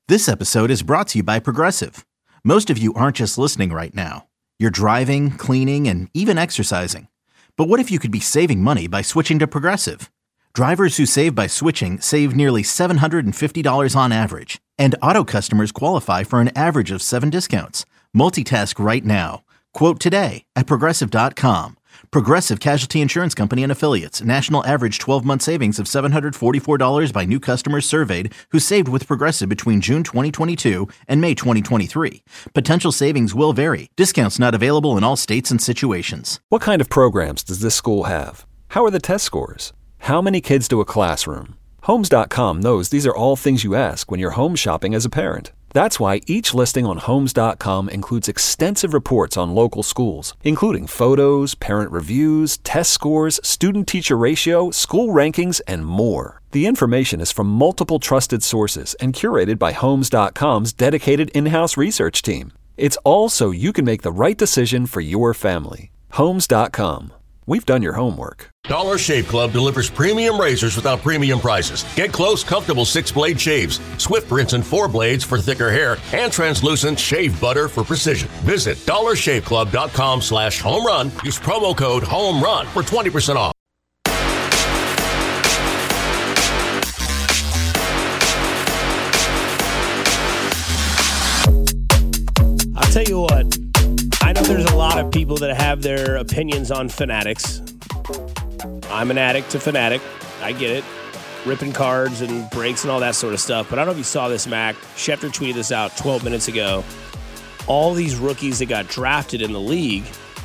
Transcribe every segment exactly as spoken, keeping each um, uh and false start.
This episode is brought to you by Progressive. Most of you aren't just listening right now. You're driving, cleaning, and even exercising. But what if you could be saving money by switching to Progressive? Drivers who save by switching save nearly seven hundred fifty dollars on average. And auto customers qualify for an average of seven discounts. Multitask right now. Quote today at Progressive dot com. Progressive Casualty Insurance Company and Affiliates. National average twelve-month savings of seven hundred forty-four dollars by new customers surveyed who saved with Progressive between June twenty twenty-two and May twenty twenty-three. Potential savings will vary. Discounts not available in all states and situations. What kind of programs does this school have? How are the test scores? How many kids do a classroom? Homes dot com knows these are all things you ask when you're home shopping as a parent. That's why each listing on Homes dot com includes extensive reports on local schools, including photos, parent reviews, test scores, student-teacher ratio, school rankings, and more. The information is from multiple trusted sources and curated by Homes dot com's dedicated in-house research team. It's all so you can make the right decision for your family. Homes dot com. We've done your homework. Dollar Shave Club delivers premium razors without premium prices. Get close, comfortable six-blade shaves, swift rinse and four blades for thicker hair, and translucent shave butter for precision. Visit dollar shave club dot com slash home run. Use promo code HOMERUN for twenty percent off. I'll tell you what. I know there's a lot of people that have their opinions on Fanatics. I'm an addict to Fanatic. I get it. Ripping cards and breaks and all that sort of stuff. But I don't know if you saw this, Mac. Schefter tweeted this out twelve minutes ago. All these rookies that got drafted in the league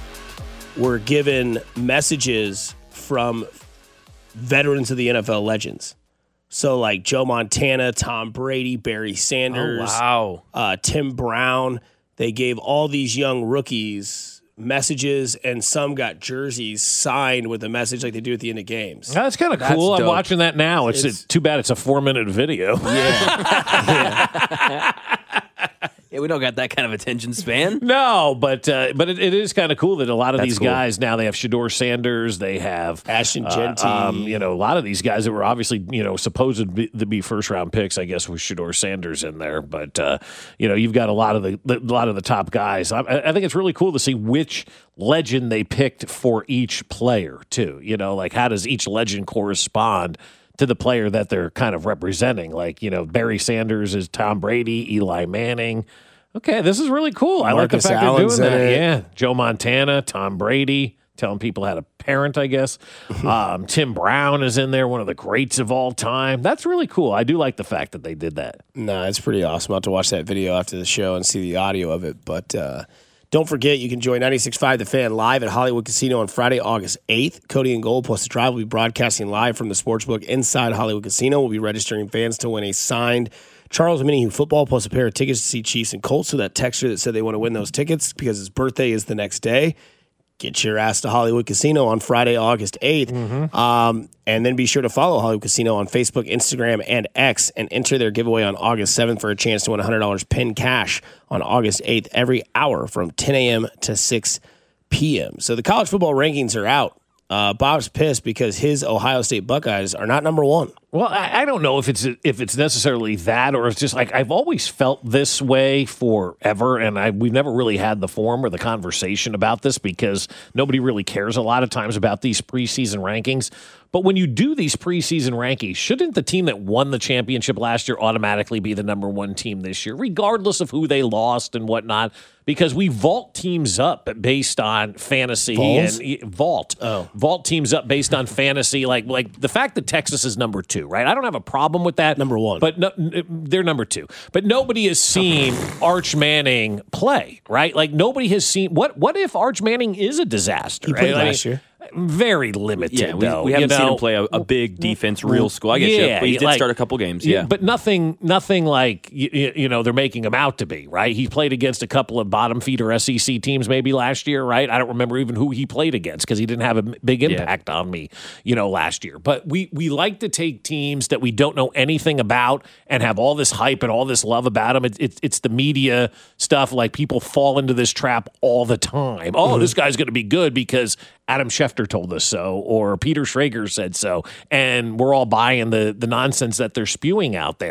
were given messages from veterans of the N F L legends. So like Joe Montana, Tom Brady, Barry Sanders, oh, wow. uh, Tim Brown. They gave all these young rookies messages, and some got jerseys signed with a message like they do at the end of games. That's kind of cool. Dope. I'm watching that now. It's, it's too bad it's a four-minute video. Yeah. yeah. Yeah, we don't got that kind of attention span. No, but uh, but it, it is kind of cool that a lot of That's these cool. guys now, they have Shedeur Sanders, they have Ashton uh, Genty. um, you know, a lot of these guys that were obviously, you know, supposed to be, to be first round picks, I guess, with Shedeur Sanders in there. But uh, you know, you've got a lot of the, the a lot of the top guys. I, I think it's really cool to see which legend they picked for each player too. You know, like how does each legend correspond to the player that they're kind of representing? Like, you know, Barry Sanders is Tom Brady, Eli Manning. Okay, this is really cool. I Marcus like the fact Allen's they're doing in that. it. Yeah, Joe Montana, Tom Brady, telling people how to parent, I guess. um, Tim Brown is in there, one of the greats of all time. That's really cool. I do like the fact that they did that. No, it's pretty awesome. I'll have to watch that video after the show and see the audio of it. But uh, don't forget, you can join ninety-six point five The Fan live at Hollywood Casino on Friday, August eighth. Cody and Gold plus the Drive will be broadcasting live from the Sportsbook inside Hollywood Casino. We'll be registering fans to win a signed Charles Minihue football plus a pair of tickets to see Chiefs and Colts. So that texter that said they want to win those tickets because his birthday is the next day, get your ass to Hollywood Casino on Friday, August eighth. Mm-hmm. Um, and then be sure to follow Hollywood Casino on Facebook, Instagram, and X, and enter their giveaway on August seventh for a chance to win one hundred dollars pin cash on August eighth every hour from ten a.m. to six p.m. So the college football rankings are out. Uh, Bob's pissed because his Ohio State Buckeyes are not number one. Well, I, I don't know if it's if it's necessarily that, or it's just like I've always felt this way forever, and I we've never really had the forum or the conversation about this because nobody really cares a lot of times about these preseason rankings. But when you do these preseason rankings, shouldn't the team that won the championship last year automatically be the number one team this year, regardless of who they lost and whatnot? Because we vault teams up based on fantasy Vols? and vault, Oh. vault teams up based on fantasy. Like like the fact that Texas is number two, right? I don't have a problem with that. Number one. But no, they're number two. But nobody has seen Arch Manning play, right? Like nobody has seen what what if Arch Manning is a disaster? He played right? last I mean, year. Very limited, Yeah, we, though. we haven't you seen know? him play a, a big defense, real school. I get Yeah, you, but he did like- start a couple games. Yeah, Yeah, but nothing, nothing like you, you know they're making him out to be, right? He played against a couple of bottom feeder S E C teams maybe last year, right? I don't remember even who he played against because he didn't have a big impact on me, you know, last year. But we we like to take teams that we don't know anything about and have all this hype and all this love about them. It's it's, it's the media stuff. Like people fall into this trap all the time. Oh, this guy's going to be good because Adam Schefter told us so, or Peter Schrager said so, and we're all buying the the nonsense that they're spewing out there.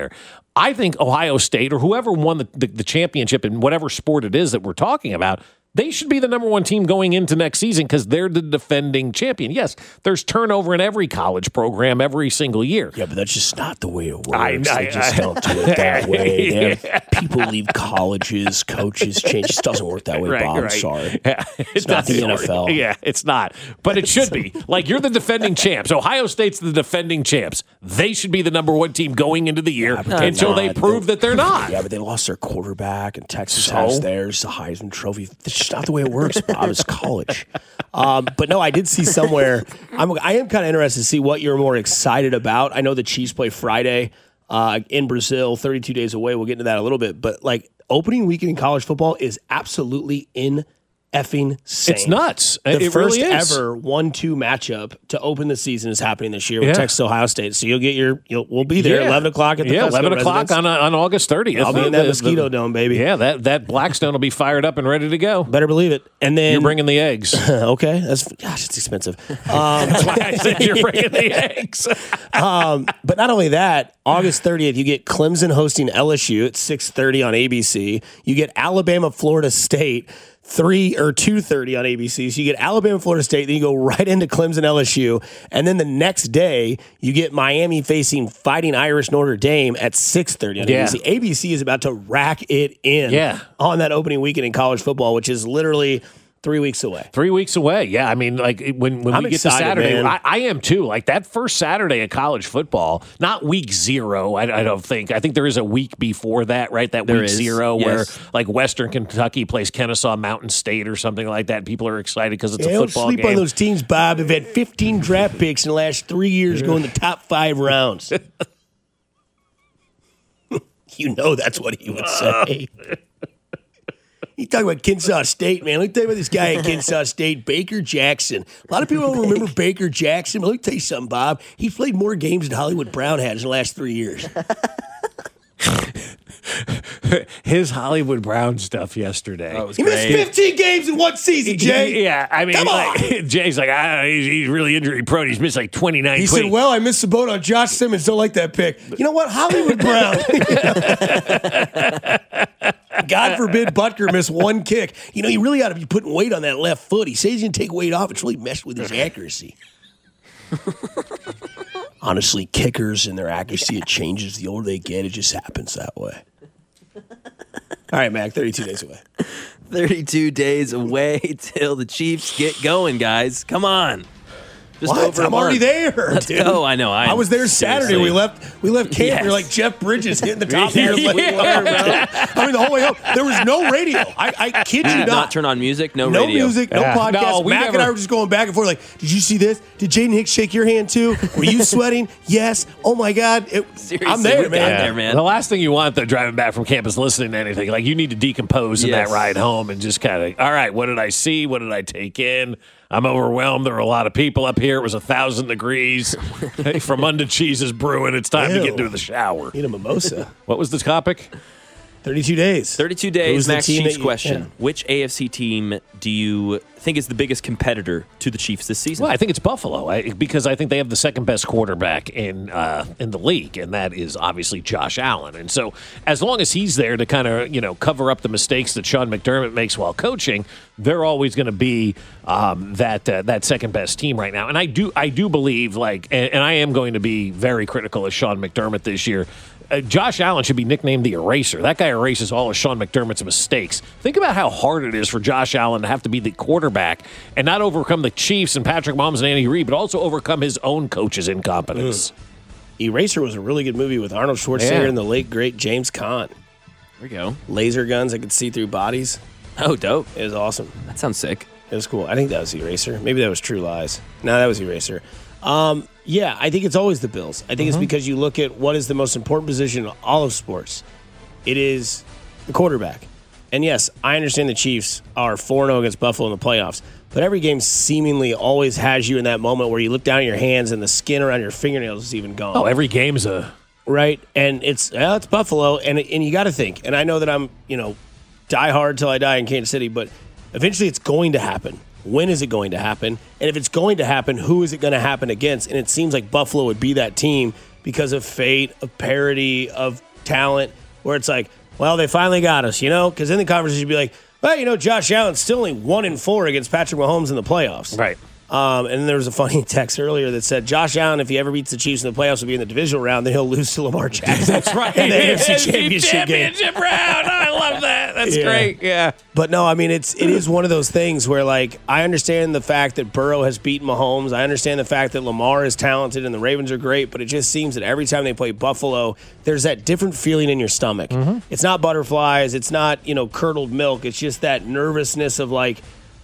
I think Ohio State or whoever won the, the, the championship in whatever sport it is that we're talking about, they should be the number one team going into next season because they're the defending champion. Yes, there's turnover in every college program every single year. Yeah, but that's just not the way it works. I- I- they just I- don't do it that way. They have- Yeah. People leave colleges, coaches change. It just doesn't work that way, Right, Bob. I'm right. sorry. Yeah, It's not the doesn't N F L. work. Yeah, it's not. But it should be. Like, you're the defending champs. Ohio State's the defending champs. They should be the number one team going into the year Yeah, but they're until they not. prove that they're not. Yeah, but they lost their quarterback, and Texas So? has theirs, the Heisman Trophy. That's just not the way it works, Bob. It's college. Um, but no, I did see somewhere. I'm, I am kind of interested to see what you're more excited about. I know the Chiefs play Friday uh, in Brazil, thirty-two days away. We'll get into that a little bit. But like opening weekend in college football is absolutely in effing sane. It's nuts. The It first really is. ever one two matchup to open the season is happening this year with Yeah. Texas Ohio State. So you'll get your you'll we'll be there Yeah. eleven o'clock at the yeah, Fesco eleven o'clock residence. on uh, on August thirtieth. I'll be in that mosquito dome, baby. Yeah, that that Blackstone will be fired up and ready to go. Better believe it. And then You're bringing the eggs. okay, that's gosh, it's expensive. Um, That's why I said you're bringing the eggs. um, but not only that, August thirtieth, you get Clemson hosting L S U at six thirty on A B C. You get Alabama, Florida State. Three or two thirty on A B C. So you get Alabama, Florida State, then you go right into Clemson, L S U, and then the next day you get Miami facing Fighting Irish Notre Dame at six thirty on Yeah. A B C. A B C is about to rack it in Yeah. on that opening weekend in college football, which is literally three weeks away. Three weeks away. Yeah, I mean, like when when I'm we get to excited, Saturday, man. I, I am too. Like that first Saturday of college football, not week zero. I, I don't think. I think there is a week before that, right? That There week is, zero yes. where like Western Kentucky plays Kennesaw Mountain State or something like that. People are excited because it's Yeah, a don't football sleep game. on those teams, Bob. They've had fifteen draft picks in the last three years going the top five rounds. You know that's what he would say. You talk about Kennesaw State, man. Let me tell you about this guy at Kennesaw State, Baker Jackson. A lot of people don't remember Baker Jackson, but let me tell you something, Bob. He played more games than Hollywood Brown has in the last three years. His Hollywood Brown stuff yesterday. That was He missed great. fifteen games in one season, Jay. Yeah, I mean, Come like, on. Jay's like, I don't know, he's, he's really injury prone. He's missed like twenty-nine. He twenty said, well, I missed the boat on Josh Simmons. Don't like that pick. You know what? Hollywood Brown. God forbid Butker miss one kick. You know, you really ought to be putting weight on that left foot. He says he's going to take weight off. It's really messed with his accuracy. Honestly, kickers and their accuracy, it changes. The older they get, it just happens that way. All right, Mac, thirty-two days away. thirty-two days away till the Chiefs get going, guys. Come on. Just What? over a I'm already month. there. Let's dude. go. I know. I, I was there Saturday. seriously. We left. We left camp. Yes. You're like Jeff Bridges hitting the top of your Yeah. I mean, the whole way home. There was no radio. I, I kid you Did not. not turn on music. No, No radio. music, no Yeah. podcast. No, we Mac and I never- were just going back and forth. Like, did you see this? Did Jaden Hicks shake your hand too? Were you sweating? Yes. Oh my God. It, Seriously, I'm there, we got man. there, man. The last thing you want, though, driving back from campus, listening to anything, like you need to decompose in Yes. that ride home and just kind of, all right, what did I see? What did I take in? I'm overwhelmed. There were a lot of people up here. It was a thousand degrees. Hey, from under cheese is brewing. It's time to Ew. get into the shower. Need a mimosa. What was the topic? thirty-two days. thirty-two days. Who's the Max team Chiefs that you- question. yeah. Which A F C team do you think is the biggest competitor to the Chiefs this season? Well, I think it's Buffalo I, because I think they have the second best quarterback in uh, in the league, and that is obviously Josh Allen. And so, as long as he's there to kind of you know cover up the mistakes that Sean McDermott makes while coaching, they're always going to be um, that uh, that second best team right now. And I do I do believe like, and, and I am going to be very critical of Sean McDermott this year. Uh, Josh Allen should be nicknamed the Eraser. That guy erases all of Sean McDermott's mistakes. Think about how hard it is for Josh Allen to have to be the quarterback and not overcome the Chiefs and Patrick Mahomes and Andy Reid, but also overcome his own coach's incompetence. Eraser was a really good movie with Arnold Schwarzenegger Yeah. and the late great James Caan. There we go. Laser guns that could see through bodies. Oh, dope. It was awesome. That sounds sick. It was cool. I think that was Eraser. Maybe that was True Lies. No, that was Eraser. Um, yeah, I think it's always the Bills. I think it's because you look at what is the most important position in all of sports. It is the quarterback. And yes, I understand the Chiefs are four and oh against Buffalo in the playoffs, but every game seemingly always has you in that moment where you look down at your hands and the skin around your fingernails is even gone. Oh, every game's a Right, and it's well, it's Buffalo, and and you got to think. And I know that I'm, you know, die hard till I die in Kansas City, but eventually it's going to happen. When is it going to happen? And if it's going to happen, who is it going to happen against? And it seems like Buffalo would be that team because of fate, of parity, of talent where it's like, well, they finally got us, you know? Because in the conversation, you'd be like, well, you know, Josh Allen's still only one and four against Patrick Mahomes in the playoffs. Right. Um, and there was a funny text earlier that said, Josh Allen, if he ever beats the Chiefs in the playoffs, will be in the divisional round, then he'll lose to Lamar Jackson. That's right. In the A F C Championship, Championship game. round. I love that. That's Yeah. great. Yeah. But no, I mean, it's it is one of those things where, like, I understand the fact that Burrow has beaten Mahomes. I understand the fact that Lamar is talented and the Ravens are great, but it just seems that every time they play Buffalo, there's that different feeling in your stomach. Mm-hmm. It's not butterflies. It's not, you know, curdled milk. It's just that nervousness of, like,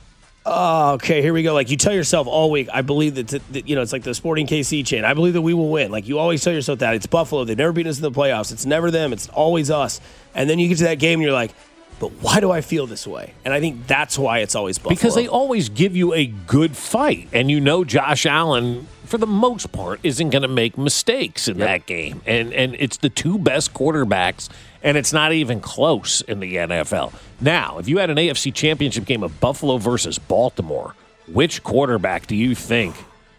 oh, okay, here we go. Like, you tell yourself all week, I believe that, that, you know, it's like the Sporting K C chain. I believe that we will win. Like, you always tell yourself that. It's Buffalo. They've never beaten us in the playoffs. It's never them. It's always us. And then you get to that game and you're like, but why do I feel this way? And I think that's why it's always Buffalo. Because they always give you a good fight. And you know Josh Allen, for the most part, isn't going to make mistakes in yep. that game. And and it's the two best quarterbacks, and it's not even close in the N F L. Now, if you had an A F C Championship game of Buffalo versus Baltimore, which quarterback do you think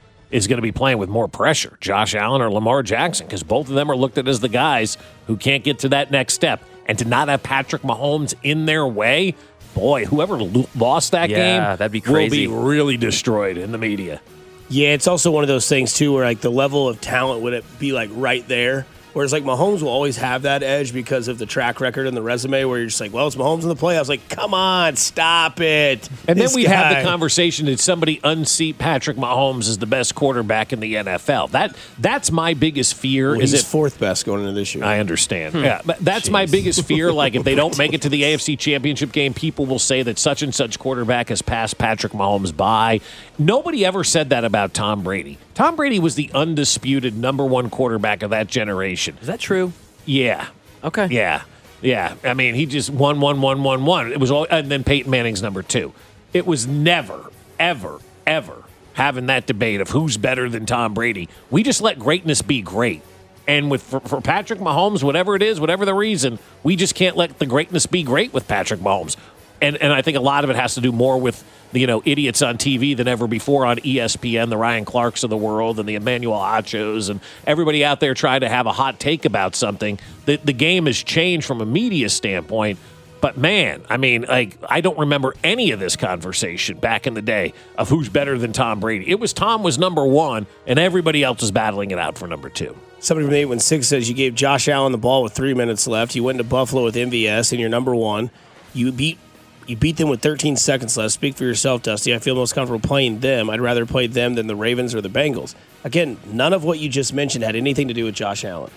is going to be playing with more pressure, Josh Allen or Lamar Jackson? Because both of them are looked at as the guys who can't get to that next step. And to not have Patrick Mahomes in their way, boy, whoever lo- lost that yeah, game that'd be crazy. will be really destroyed in the media. Yeah, it's also one of those things, too, where, like, the level of talent would it be, like, right there. Whereas, like, Mahomes will always have that edge because of the track record and the resume where you're just like, well, it's Mahomes in the playoffs. Like, come on, stop it. And This then we guy. have the conversation, did somebody unseat Patrick Mahomes as the best quarterback in the N F L? That That's my biggest fear. Well, is he's it, fourth best going into this year. I understand. Hmm. Yeah, but that's Jeez. my biggest fear. Like, if they don't make it to the A F C Championship game, people will say that such and such quarterback has passed Patrick Mahomes by. Nobody ever said that about Tom Brady. Tom Brady was the undisputed number one quarterback of that generation. Is that true? Yeah. Okay. Yeah. Yeah. I mean, he just won, won, won, won, won. It was all, and then Peyton Manning's number two. It was never, ever, ever having that debate of who's better than Tom Brady. We just let greatness be great. And with for, for Patrick Mahomes, whatever it is, whatever the reason, we just can't let the greatness be great with Patrick Mahomes. And and I think a lot of it has to do more with the, you know, idiots on T V than ever before on E S P N, the Ryan Clarks of the world and the Emmanuel Achos and everybody out there trying to have a hot take about something. The, the game has changed from a media standpoint. But, man, I mean, like, I don't remember any of this conversation back in the day of who's better than Tom Brady. It was Tom was number one, and everybody else was battling it out for number two. Somebody from eight one six says you gave Josh Allen the ball with three minutes left. You went to Buffalo with M V S, and you're number one. You beat you beat them with thirteen seconds left. Speak for yourself, Dusty. I feel most comfortable playing them. I'd rather play them than the Ravens or the Bengals. Again, none of what you just mentioned had anything to do with Josh Allen.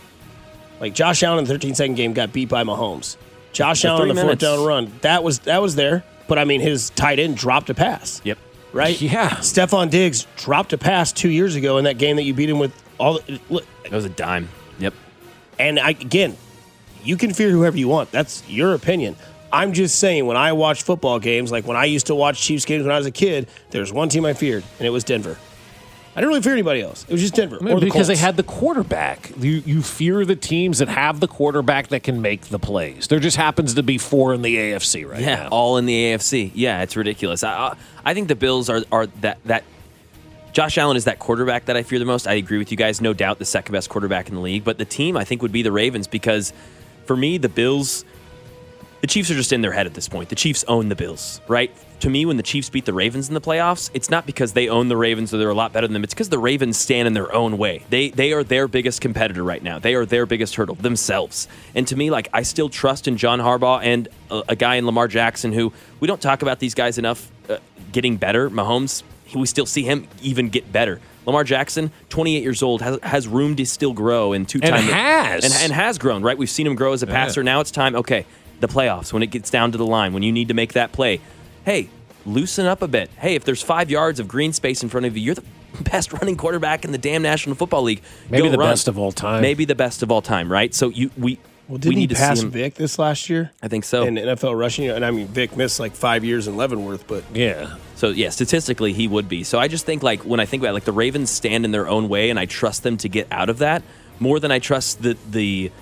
Like, Josh Allen in the thirteen-second game got beat by Mahomes. Josh Allen on the fourth down run, that was that was there. But, I mean, his tight end dropped a pass. Yep. Right? Yeah. Stephon Diggs dropped a pass two years ago in that game that you beat him with all the, look, That was a dime. Yep. and I, again, you can fear whoever you want. That's your opinion. I'm just saying, when I watch football games, like when I used to watch Chiefs games when I was a kid, there was one team I feared, and it was Denver. I didn't really fear anybody else. It was just Denver. I mean, or the because Colts. they had the quarterback. You you fear the teams that have the quarterback that can make the plays. There just happens to be four in the A F C right yeah, now. all in the A F C. Yeah, it's ridiculous. I I think the Bills are are that that Josh Allen is that quarterback that I fear the most. I agree with you guys. No doubt the second best quarterback in the league. But the team, I think, would be the Ravens because, for me, the Bills, the Chiefs are just in their head at this point. The Chiefs own the Bills, right? To me, when the Chiefs beat the Ravens in the playoffs, it's not because they own the Ravens or they're a lot better than them. It's because the Ravens stand in their own way. They they are their biggest competitor right now. They are their biggest hurdle themselves. And to me, like, I still trust in John Harbaugh and a, a guy in Lamar Jackson who we don't talk about these guys enough uh, getting better. Mahomes, we still see him even get better. Lamar Jackson, twenty-eight years old, has, has room to still grow in two-time And has. and, and has grown, right? We've seen him grow as a passer. Yeah. Now it's time, okay, the playoffs, when it gets down to the line, when you need to make that play. Hey, loosen up a bit. Hey, if there's five yards of green space in front of you, you're the best running quarterback in the damn National Football League. Maybe Go the run. best of all time. Maybe the best of all time, right? So you we Well, we didn't he need to pass see him. Vic this last year? I think so. In N F L rushing, and I mean, Vic missed like five years in Leavenworth, but Yeah. So yeah, statistically he would be. So I just think like when I think about it, like the Ravens stand in their own way, and I trust them to get out of that more than I trust the the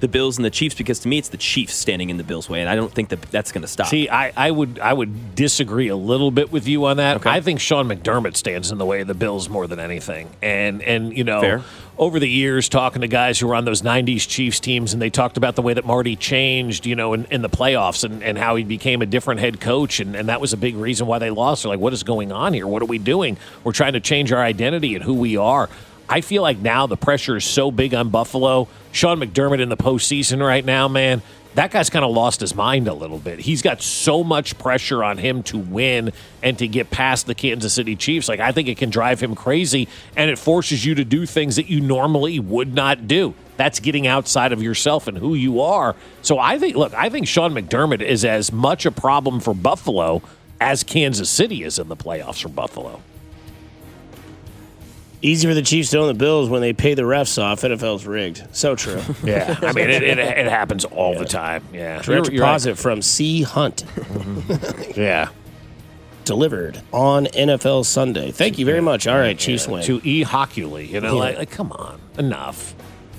the Bills and the Chiefs, because to me it's the Chiefs standing in the Bills' way, and I don't think that that's going to stop. See, I, I would I would disagree a little bit with you on that. Okay. I think Sean McDermott stands in the way of the Bills more than anything. And, and you know, Fair. over the years, talking to guys who were on those nineties Chiefs teams, and they talked about the way that Marty changed, you know, in, in the playoffs and, and how he became a different head coach, and, and that was a big reason why they lost. They're like, what is going on here? What are we doing? We're trying to change our identity and who we are. I feel like now the pressure is so big on Buffalo. Sean McDermott in the postseason right now, man, that guy's kind of lost his mind a little bit. He's got so much pressure on him to win and to get past the Kansas City Chiefs. Like, I think it can drive him crazy, and it forces you to do things that you normally would not do. That's getting outside of yourself and who you are. So I think, look, I think Sean McDermott is as much a problem for Buffalo as Kansas City is in the playoffs for Buffalo. Easy for the Chiefs to own the Bills when they pay the refs off. N F L's rigged. So true. Yeah, I mean, it, it, it happens all yeah. the time. Yeah, direct you're, deposit you're right. from C. Hunt. Mm-hmm. Yeah. Delivered on N F L Sunday. Thank you very much. All right, Chiefs yeah. win. To E. Hockley, you know, yeah. like, like, come on, enough.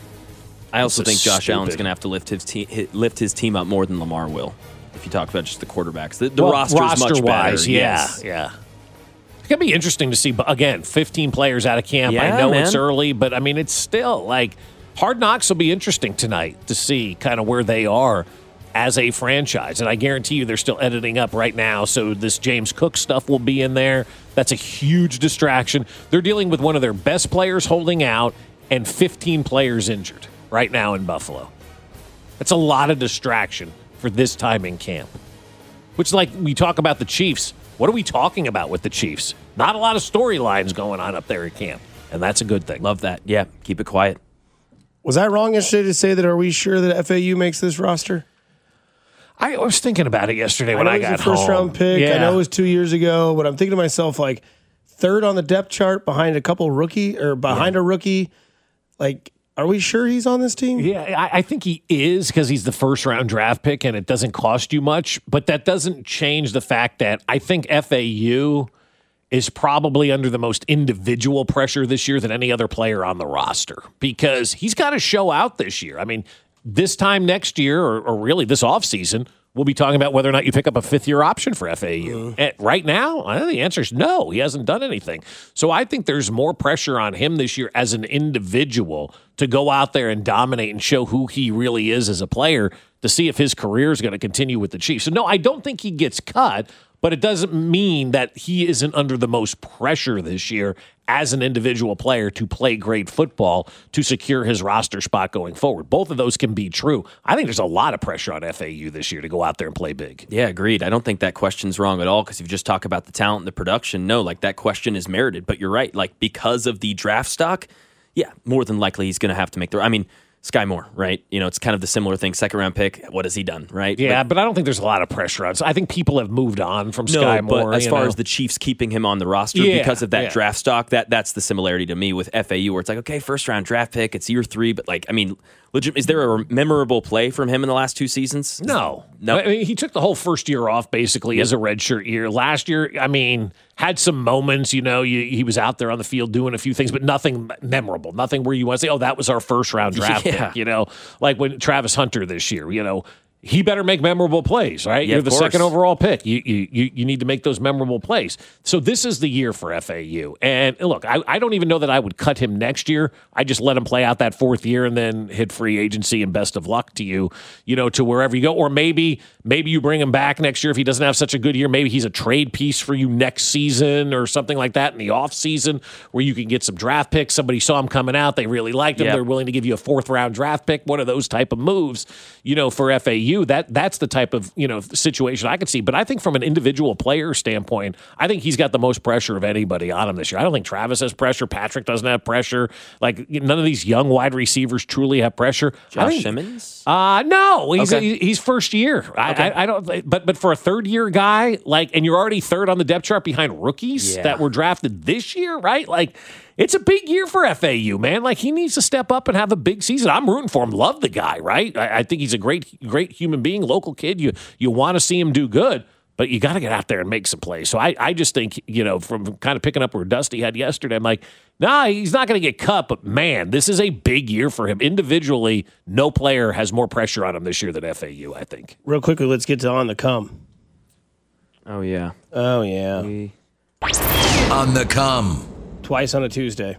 I also think Josh stupid. Allen's going to have to lift his, te- lift his team up more than Lamar will. If you talk about just the quarterbacks, the, the well, roster's roster much wise, better. Yeah, yes. yeah. It's going to be interesting to see, but again, fifteen players out of camp. Yeah, I know man. it's early, but I mean, it's still like Hard Knocks will be interesting tonight to see kind of where they are as a franchise. And I guarantee you they're still editing up right now, so this James Cook stuff will be in there. That's a huge distraction. They're dealing with one of their best players holding out and fifteen players injured right now in Buffalo. That's a lot of distraction for this time in camp. Which, like, we talk about the Chiefs. What are we talking about with the Chiefs? Not a lot of storylines going on up there at camp, and that's a good thing. Love that. Yeah, keep it quiet. Was I wrong yesterday to say that are we sure that F A U makes this roster? I was thinking about it yesterday when I, I got home. First round pick. Yeah. I know it was two years ago, but I'm thinking to myself, like, third on the depth chart behind a couple rookie or behind yeah. a rookie. Like, are we sure he's on this team? Yeah, I, I think he is because he's the first round draft pick and it doesn't cost you much. But that doesn't change the fact that I think F A U is probably under the most individual pressure this year than any other player on the roster because he's got to show out this year. I mean, this time next year or, or really this offseason, we'll be talking about whether or not you pick up a fifth-year option for F A U. Mm. And right now, I think the answer is no. He hasn't done anything. So I think there's more pressure on him this year as an individual to go out there and dominate and show who he really is as a player to see if his career is going to continue with the Chiefs. So, no, I don't think he gets cut, but it doesn't mean that he isn't under the most pressure this year as an individual player to play great football to secure his roster spot going forward. Both of those can be true. I think there's a lot of pressure on F A U this year to go out there and play big. Yeah, agreed. I don't think that question's wrong at all because if you just talk about the talent and the production, no, like that question is merited. But you're right. Like because of the draft stock, yeah, more than likely he's going to have to make the – I mean – Sky Moore, right? You know, it's kind of the similar thing. Second round pick. What has he done, right? Yeah, but, but I don't think there's a lot of pressure on. So I think people have moved on from Sky no, Moore. But as you far know? as the Chiefs keeping him on the roster yeah, because of that yeah. draft stock, that that's the similarity to me with F A U, where it's like, okay, first round draft pick, it's year three, but like, I mean, legit, is there a memorable play from him in the last two seasons? No, no. I mean, he took the whole first year off basically yep. as a redshirt year. Last year, I mean, had some moments. You know, you, he was out there on the field doing a few things, but nothing memorable. Nothing where you want to say, "Oh, that was our first round draft yeah. pick." You know, like when Travis Hunter this year. You know. He better make memorable plays, right? Yeah, You're the course. second overall pick. You, you you you need to make those memorable plays. So this is the year for F A U. And look, I, I don't even know that I would cut him next year. I just let him play out that fourth year and then hit free agency and best of luck to you, you know, to wherever you go. Or maybe maybe you bring him back next year if he doesn't have such a good year. Maybe he's a trade piece for you next season or something like that in the offseason where you can get some draft picks. Somebody saw him coming out. They really liked him. Yep. They're willing to give you a fourth round draft pick. One of those type of moves, you know, for F A U. That that's the type of, you know, situation I could see. But I think from an individual player standpoint, I think he's got the most pressure of anybody on him this year. I don't think Travis has pressure. Patrick doesn't have pressure. Like, none of these young wide receivers truly have pressure. Josh think, Simmons? Uh, no, he's okay. he's first year. I, okay. I, I don't. But but for a third year guy, like, and you're already third on the depth chart behind rookies yeah. that were drafted this year, right? Like, it's a big year for F A U, man. Like, he needs to step up and have a big season. I'm rooting for him. Love the guy, right? I, I think he's a great, great human being, local kid. You you want to see him do good. but you got to get out there and make some plays. So I, I just think, you know, from kind of picking up where Dusty had yesterday, I'm like, nah, he's not going to get cut, but man, this is a big year for him. Individually, no player has more pressure on him this year than F A U, I think. Real quickly, let's get to On the Come. Oh, yeah. Oh, yeah. We- On the Come. Twice on a Tuesday.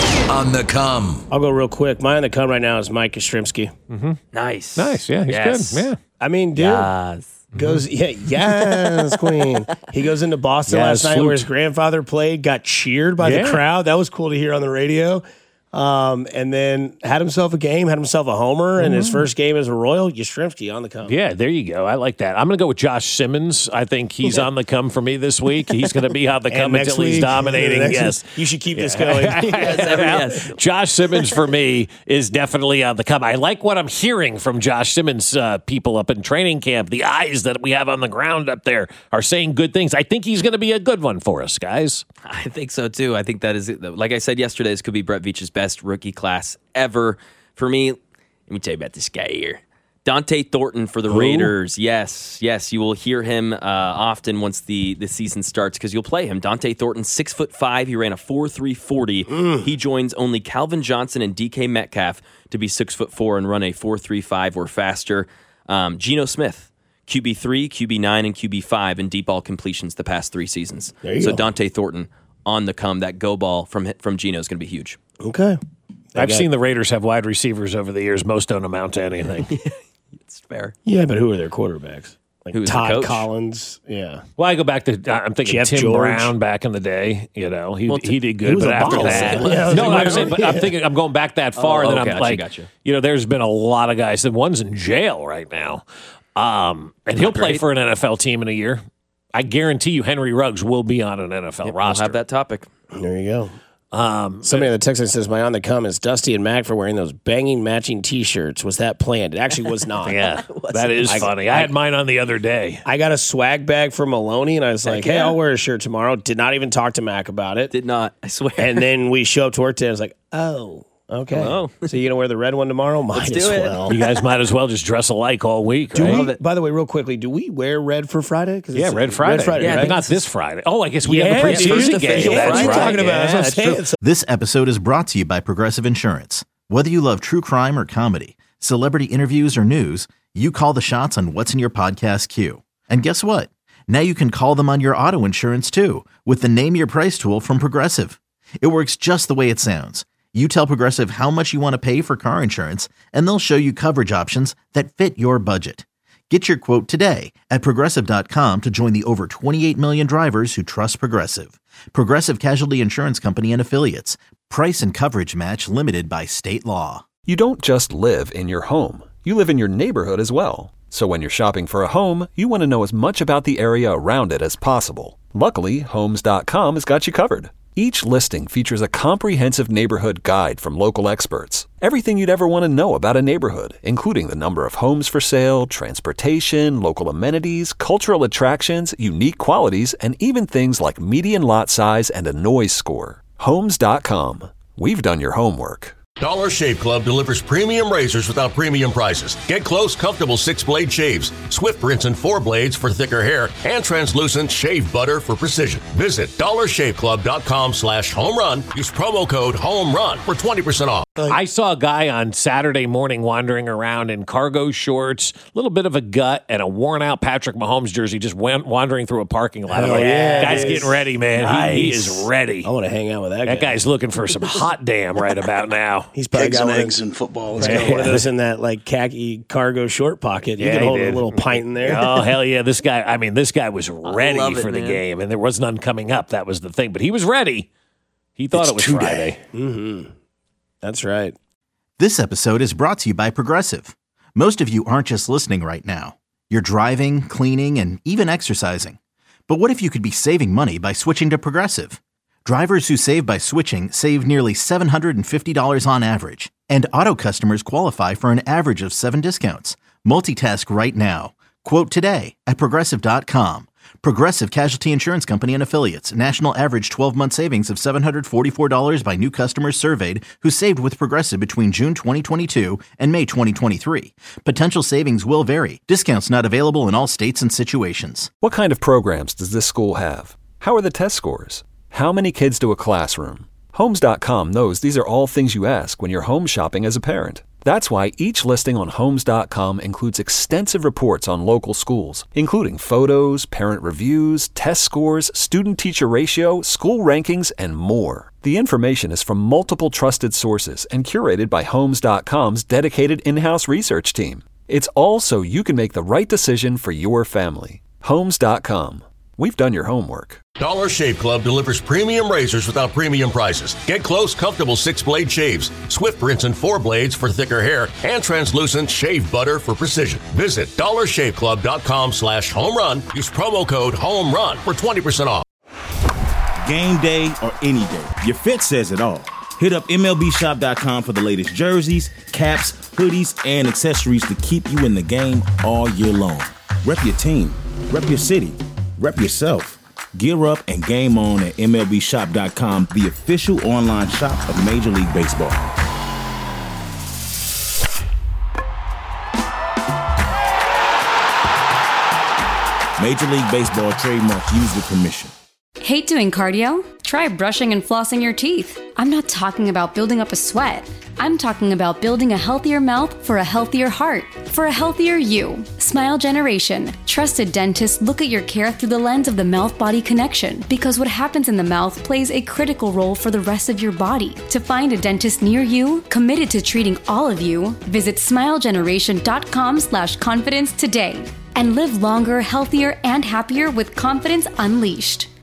On the Come. I'll go real quick. My On the Come right now is Mike Yastrzemski. Mm-hmm. Nice. Nice, yeah, he's Yes. good. Yeah. I mean, dude. Yes. Goes, yeah, yes, Queen. He goes into Boston Yes, last night flute. where his grandfather played, got cheered by Yeah. the crowd. That was cool to hear on the radio. Um, and then had himself a game, had himself a homer, and his first game as a Royal. Yastrzemski on the come. Yeah, there you go. I like that. I'm going to go with Josh Simmons. I think he's on the come for me this week. He's going to be on the And come next until he's week, dominating. next Yes. week, you should keep this going. Yes, every- yes. Josh Simmons for me is definitely on the come. I like what I'm hearing from Josh Simmons uh, people up in training camp. The eyes that we have on the ground up there are saying good things. I think he's going to be a good one for us, guys. I think so too. I think that is, like I said yesterday, this could be Brett Veach's best rookie class ever. For me, let me tell you about this guy here. Dante Thornton for the Raiders. Yes, yes, you will hear him uh, often once the, the season starts because you'll play him. Dante Thornton, six foot five. He ran a four three forty. Mm. He joins only Calvin Johnson and D K Metcalf to be six foot four and run a four three five or faster. Um, Geno Smith, Q B three, Q B nine, and Q B five in deep ball completions the past three seasons. There you so go. Dante Thornton on the come. That go ball from from Geno is going to be huge. Okay. I've got- seen the Raiders have wide receivers over the years. Most don't amount to anything. It's fair. Yeah, but who are their quarterbacks? Like Who's the Todd coach? Collins. Yeah. Well, I go back to I'm thinking Jeff Tim George. Brown back in the day. You know, he Well, he did good, he was but a after boss. that, Yeah, no, I I'm was saying, but I'm thinking I'm going back that far. Oh, and then oh, I'm gotcha, like, gotcha. you know, there's been a lot of guys. The one's in jail right now, um, and he'll play great. for an N F L team in a year. I guarantee you, Henry Ruggs will be on an N F L We'll roster. have that topic. There you go. Um, Somebody in the text line says, my on the come is Dusty and Mac for wearing those banging matching T-shirts. Was that planned? It actually was not. Yeah, that is I- funny. I, had mine on the other day. I got a swag bag from Maloney, and I was like, hey, yeah. I'll wear a shirt tomorrow. Did not even talk to Mac about it. Did not, I swear. And then we show up to work today. I was like, oh, okay. Hello. So you're going to wear the red one tomorrow? Might Let's as do it. well. You guys might as well just dress alike all week, Do right? we, by the way, real quickly, do we wear red for Friday? 'Cause Yeah, it's- Red Friday. Red Friday, Yeah, I but right? think not this this is- Friday. Oh, I guess we Yeah, have the dude. preseason First game. official Yeah, That's what are you right. talking about? Yeah, That's what I'm that's saying. true. So- This episode is brought to you by Progressive Insurance. Whether you love true crime or comedy, celebrity interviews or news, you call the shots on what's in your podcast queue. And guess what? Now you can call them on your auto insurance too with the Name Your Price tool from Progressive. It works just the way it sounds. You tell Progressive how much you want to pay for car insurance, and they'll show you coverage options that fit your budget. Get your quote today at Progressive dot com to join the over twenty-eight million drivers who trust Progressive. Progressive Casualty Insurance Company and Affiliates. Price and coverage match limited by state law. You don't just live in your home. You live in your neighborhood as well. So when you're shopping for a home, you want to know as much about the area around it as possible. Luckily, Homes dot com has got you covered. Each listing features a comprehensive neighborhood guide from local experts. Everything you'd ever want to know about a neighborhood, including the number of homes for sale, transportation, local amenities, cultural attractions, unique qualities, and even things like median lot size and a noise score. Homes dot com. We've done your homework. Dollar Shave Club delivers premium razors without premium prices. Get close, comfortable six-blade shaves, swift rinse and four blades for thicker hair, and translucent shave butter for precision. Visit dollar shave club dot com slash home run. Use promo code HOMERUN for twenty percent off. I saw a guy on Saturday morning wandering around in cargo shorts, a little bit of a gut, and a worn-out Patrick Mahomes jersey, just went wandering through a parking lot. I'm Hell like, yeah, guy's dude. getting ready, man. He, he is Nice. ready. I want to hang out with that, That guy. guy's looking for some hot damn right about now. He's probably Eggs got and one, eggs in football. Let's he's got go. one of those in that like khaki cargo short pocket. You Yeah, can he hold did. a little pint in there. Oh, hell yeah. This guy, I mean, this guy was ready love it, for the man. game, and there was none coming up. That was the thing. But he was ready. He thought It's it was today. Friday. That's right. This episode is brought to you by Progressive. Most of you aren't just listening right now. You're driving, cleaning, and even exercising. But what if you could be saving money by switching to Progressive? Drivers who save by switching save nearly seven hundred fifty dollars on average. And auto customers qualify for an average of seven discounts. Multitask right now. Quote today at Progressive dot com. Progressive Casualty Insurance Company and Affiliates. National average twelve-month savings of seven hundred forty-four dollars by new customers surveyed who saved with Progressive between June twenty twenty-two and May twenty twenty-three. Potential savings will vary. Discounts not available in all states and situations. What kind of programs does this school have? How are the test scores? How many kids do a classroom? Homes dot com knows these are all things you ask when you're home shopping as a parent. That's why each listing on Homes dot com includes extensive reports on local schools, including photos, parent reviews, test scores, student-teacher ratio, school rankings, and more. The information is from multiple trusted sources and curated by Homes dot com's dedicated in-house research team. It's all so you can make the right decision for your family. Homes dot com. We've done your homework. Dollar Shave Club delivers premium razors without premium prices. Get close, comfortable six-blade shaves, Swift rinse and four blades for thicker hair, and translucent shave butter for precision. Visit dollar shave club dot com slash home run. Use promo code HOMERUN for twenty percent off. Game day or any day, your fit says it all. Hit up M L B shop dot com for the latest jerseys, caps, hoodies, and accessories to keep you in the game all year long. Rep your team, rep your city, rep yourself. Gear up and game on at M L B shop dot com, the official online shop of Major League Baseball. Major League Baseball trademarks used with permission. Hate doing cardio? Try brushing and flossing your teeth. I'm not talking about building up a sweat. I'm talking about building a healthier mouth for a healthier heart, for a healthier you. Smile Generation. Trusted dentists look at your care through the lens of the mouth-body connection, because what happens in the mouth plays a critical role for the rest of your body. To find a dentist near you, committed to treating all of you, visit smile generation dot com slash confidence today. And live longer, healthier, and happier with confidence unleashed.